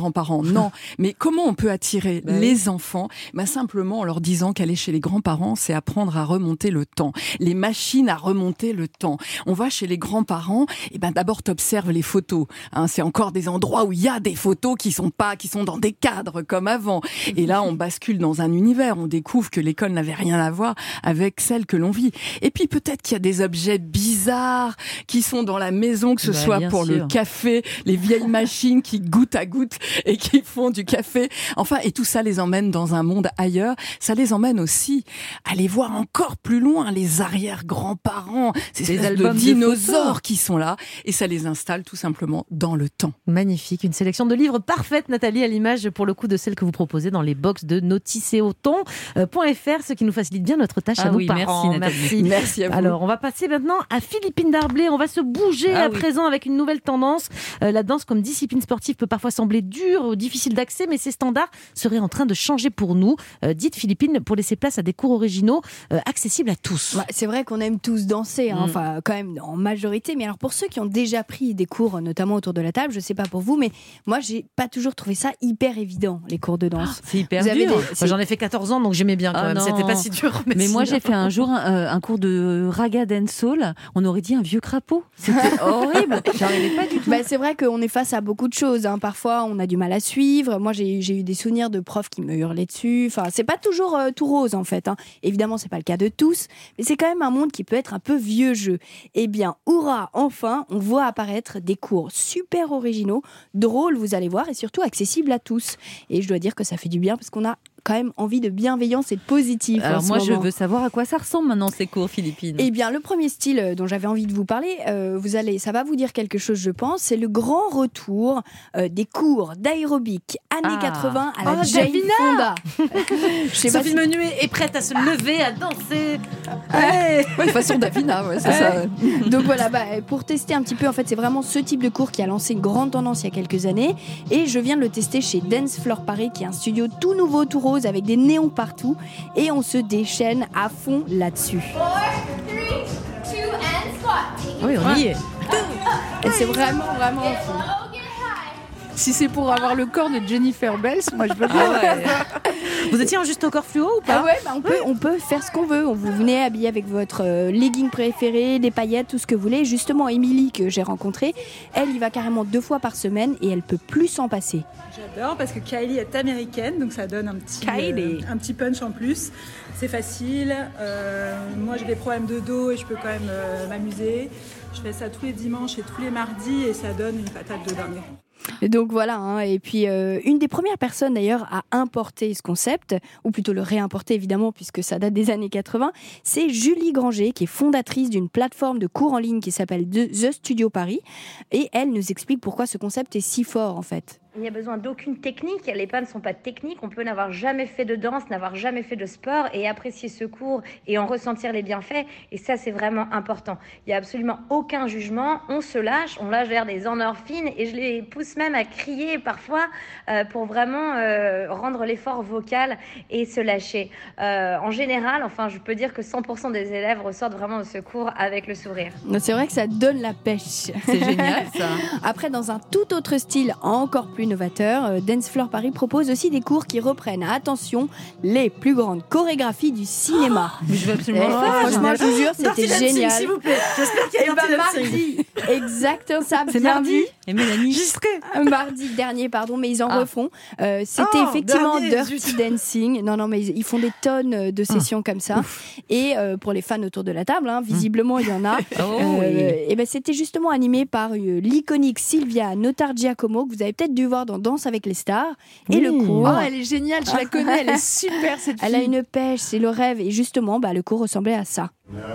non. Mais comment on peut attirer bah les oui. enfants? Ben simplement en leur disant qu'aller chez les grands-parents, c'est apprendre à remonter le temps. Les machines à remonter le temps. On va chez les grands-parents, et ben d'abord t'observes les photos. Hein, c'est encore des endroits où il y a des photos qui sont pas, qui sont dans des cadres comme avant. Et là, on bascule dans un univers. On découvre que l'école n'avait rien à voir avec celle que l'on vit. Et puis peut-être qu'il y a des objets bizarres qui sont dans la maison, que ce bah, soit pour sûr. le café, les vieilles machines qui goutte à goutte et qui font du café. Enfin, et tout ça les emmène dans un monde ailleurs. Ça les emmène aussi à aller voir encore plus loin les arrière-grands-parents, ces les albums de dinosaures de qui sont là. Et ça les installe tout simplement dans le temps. Magnifique, une sélection de livres parfaite, Nathalie, à l'image pour le coup de celle que vous proposez dans les box de noticeauton point f r, ce qui nous facilite bien notre tâche ah à nous oui, parents. Merci, Nathalie. Merci. Merci à vous. Alors, on va passer maintenant à Philippine Darblay. On va se bouger ah à oui. présent avec une nouvelle tendance. Euh, la danse comme discipline sportive peut parfois sembler dure ou difficile d'accès, mais ces standards seraient en train de changer pour nous. Euh, dites Philippine, pour laisser place à des cours originaux euh, accessibles à tous. Ouais, c'est vrai qu'on aime tous danser, hein, Mm. enfin quand même en majorité. Mais alors pour ceux qui ont déjà pris des cours, notamment autour de la table, je sais pas pour vous, mais moi j'ai pas toujours trouvé ça hyper évident, les cours de danse. C'est hyper Vous avez dur. des- c'est- Moi, j'en ai fait quatorze ans, donc j'aimais bien quand Ah même. non. C'était pas si dur. Mais, Mais moi, sinon- j'ai fait un jour un, un cours de raga dancehall. On aurait dit un vieux crapaud. C'était horrible. J'arrivais pas du tout. Bah, c'est vrai qu'on est face à beaucoup de choses, hein. Parfois on a du mal à suivre. Moi j'ai, j'ai eu des souvenirs de profs qui me hurlaient dessus. Enfin, c'est pas toujours euh, tout rose en fait, hein. Évidemment c'est pas le cas de tous, mais c'est quand même un monde qui peut être un peu vieux jeu. Eh bien, hurrah, enfin on voit apparaître des cours super originaux, drôles vous allez voir, et surtout accessibles à tous. Et je dois dire que ça fait du bien parce qu'on a quand même envie de bienveillance et de positif. Alors en ce moi, je moment. veux savoir à quoi ça ressemble maintenant ces cours, Philippine. Eh bien, le premier style dont j'avais envie de vous parler, euh, vous allez, ça va vous dire quelque chose, je pense. C'est le grand retour euh, des cours d'aérobic années Ah. quatre-vingts à la Oh, Jane Davina Fonda. Je sais pas Sophie si- Menuet est prête à se lever, à danser. Ouais. Ouais, façon Davina, ouais, c'est Ouais. ça. Donc voilà, bah, pour tester un petit peu, en fait, c'est vraiment ce type de cours qui a lancé une grande tendance il y a quelques années. Et je viens de le tester chez Dance Floor Paris, qui est un studio tout nouveau, tout rose, avec des néons partout. Et on se déchaîne à fond là-dessus. Oui, on y est. Et c'est vraiment, vraiment à fond. Si c'est pour avoir le corps de Jennifer Bells, moi je veux bien. Ah ouais. Vous étiez en juste au corps fluo ou pas? Ah ouais, bah on, peut, on peut faire ce qu'on veut. On vous venez habillé avec votre euh, legging préféré, des paillettes, tout ce que vous voulez. Justement, Émilie, que j'ai rencontrée, elle y va carrément deux fois par semaine et elle peut plus s'en passer. J'adore parce que Kylie est américaine, donc ça donne un petit, Kylie. euh, un petit punch en plus. C'est facile. Euh, moi, j'ai des problèmes de dos et je peux quand même euh, m'amuser. Je fais ça tous les dimanches et tous les mardis et ça donne une patate de dingue. Et donc voilà, hein. Et puis euh, une des premières personnes d'ailleurs à importer ce concept, ou plutôt le réimporter évidemment puisque ça date des années quatre-vingts, c'est Julie Granger qui est fondatrice d'une plateforme de cours en ligne qui s'appelle The Studio Paris, et elle nous explique pourquoi ce concept est si fort en fait. Il n'y a besoin d'aucune technique, les pas ne sont pas techniques, on peut n'avoir jamais fait de danse, n'avoir jamais fait de sport et apprécier ce cours et en ressentir les bienfaits, et ça c'est vraiment important. Il n'y a absolument aucun jugement, on se lâche, on lâche vers des endorphines et je les pousse même à crier parfois euh, pour vraiment euh, rendre l'effort vocal et se lâcher. Euh, en général, enfin je peux dire que cent pour cent des élèves ressortent vraiment de ce cours avec le sourire. C'est vrai que ça donne la pêche. C'est génial ça. Après, dans un tout autre style encore plus novateur, euh, Dance Floor Paris propose aussi des cours qui reprennent, attention, les plus grandes chorégraphies du cinéma. Mais je veux absolument Eh, le faire. franchement, je vous jure, Dirty c'était dancing, génial. s'il vous plaît. J'espère qu'il y a Eh ben, Dirty dancing. mardi, exactement ça. C'est bien mardi. dit. Et Mélanie. J'y serai. Euh, Mardi dernier, pardon, mais ils en Ah. refont. Euh, C'était Oh, effectivement dernier, Dirty zut. Dancing. Non, non, mais ils, ils font des tonnes de sessions comme ça. Et euh, pour les fans autour de la table, hein, visiblement, il y en a. Oh, oui. et ben, c'était justement animé par euh, l'iconique Sylvia Notargiacomo, que vous avez peut-être dû voir dans Danse avec les stars. Et Oui. le cours. Oh, elle est géniale, je la connais, elle est super cette fille. Elle a une pêche, c'est le rêve. Et justement, bah, le cours ressemblait à ça.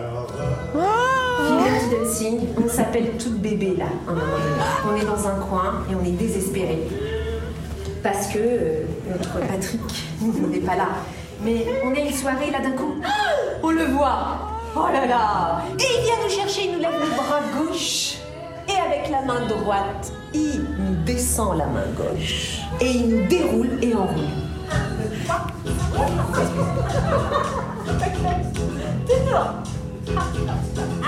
Dirty Dancing, on s'appelle toute bébé là, à un moment donné. On est dans un coin et on est désespéré. Parce que euh, notre Patrick n'est pas là. Mais on est une soirée là d'un coup, on le voit. Oh là là. Et il vient nous chercher, il nous lève le bras gauche. Et avec la main droite, il nous descend la main gauche. Et il nous déroule et enroule.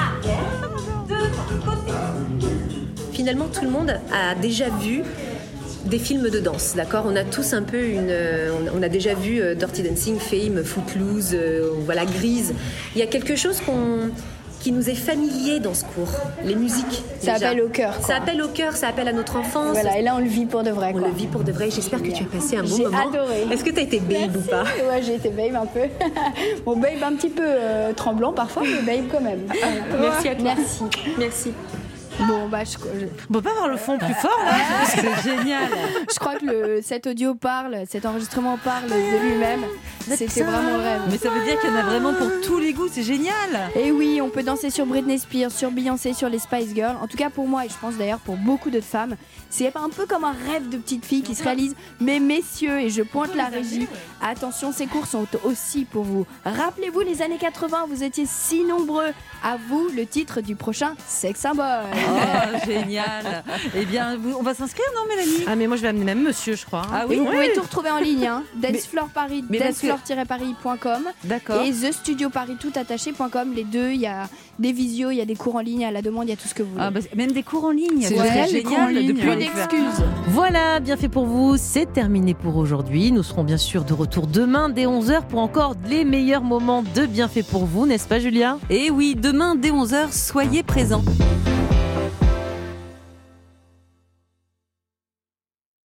Finalement, tout le monde a déjà vu des films de danse, d'accord ? On a tous un peu une... euh, on, on a déjà vu euh, Dirty Dancing, Fame, Footloose, euh, voilà, Grease. Il y a quelque chose qu'on... qui nous est familier dans ce cours, les musiques. Ça déjà. appelle au cœur, quoi. Ça appelle au cœur, ça appelle à notre enfance. Voilà, et là on le vit pour de vrai. On quoi. le vit pour de vrai. J'espère que tu as passé un bon J'ai moment. adoré. Est-ce que tu as été babe ou pas ? Ouais, j'ai été babe un peu. Bon, babe un petit peu euh, tremblant parfois, mais babe quand même. Voilà. Merci à toi. Merci. Merci. Bon, bah, je, je... On peut pas avoir le fond plus fort, là. C'est génial. Je crois que le, cet audio parle, cet enregistrement parle de lui-même. C'était vraiment le rêve. Mais ça veut dire qu'il y en a vraiment pour tous les goûts, c'est génial. Et oui, on peut danser sur Britney Spears, sur Beyoncé, sur les Spice Girls. En tout cas pour moi, et je pense d'ailleurs pour beaucoup d'autres femmes, c'est un peu comme un rêve de petite fille qui se réalise. Mais messieurs, et je pointe la régie, attention, ces cours sont aussi pour vous. Rappelez-vous les années quatre-vingts, vous étiez si nombreux. À vous le titre du prochain Sex Symbol. Oh, génial. Eh bien, vous- on va s'inscrire, non, Mélanie ? Ah, mais moi, je vais amener même monsieur, je crois. Ah Et oui, vous ouais. pouvez tout retrouver en ligne, hein. Dancefloor Paris, mais parce que- dancefloor paris point com D'accord. et the studio paris tout attaché point com. Les deux, il y a des visios, il y a des cours en ligne, à la demande, il y a tout ce que vous voulez. Ah, bah, même des cours en ligne. C'est Ouais, génial, les cours en génial de ligne. pouvoir Plus les faire. d'excuses. Voilà, bien fait pour vous. C'est terminé pour aujourd'hui. Nous serons bien sûr de retour demain dès onze heures pour encore les meilleurs moments de Bien fait pour vous, n'est-ce pas, Julia ? Et oui, demain dès onze heures, soyez présents.